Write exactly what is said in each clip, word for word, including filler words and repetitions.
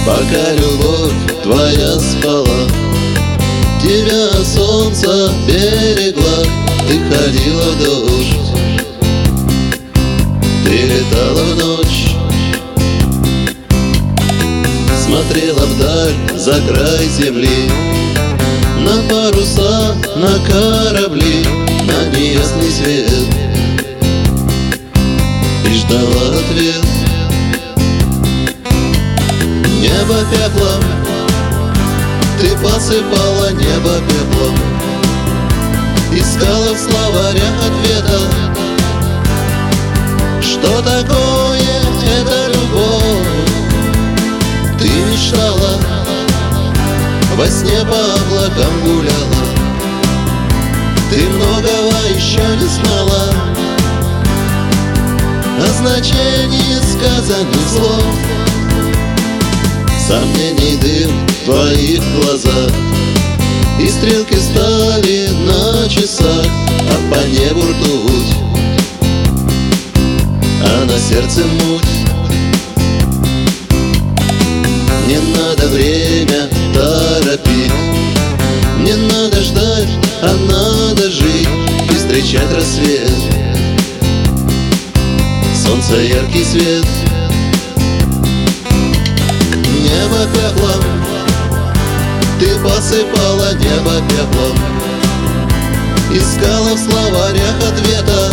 Пока любовь твоя спала, тебя солнце берегла. Ты ходила в дождь, ты летала в ночь, смотрела вдаль за край земли, на паруса, на корабли, на неясный свет, и ждала ответ. Небо пеплом, ты посыпала небо пеплом, искала в словарях ответа. Что такое эта любовь? Ты мечтала, во сне по облакам гуляла, ты многого еще не знала о значении сказанных слов. Сомнений дым в твоих глазах, и стрелки стали на часах, а по небу ртуть, а на сердце муть. Не надо время торопить, не надо ждать, а надо жить и встречать рассвет. Солнце яркий свет, небо пеплом, ты посыпала небо пеплом, искала в словарях ответа.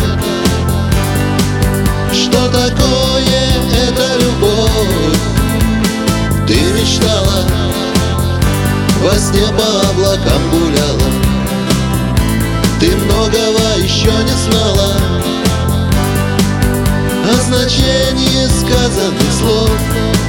Что такое эта любовь? Ты мечтала, во сне по облакам гуляла, ты многого еще не знала о значении сказанных слов.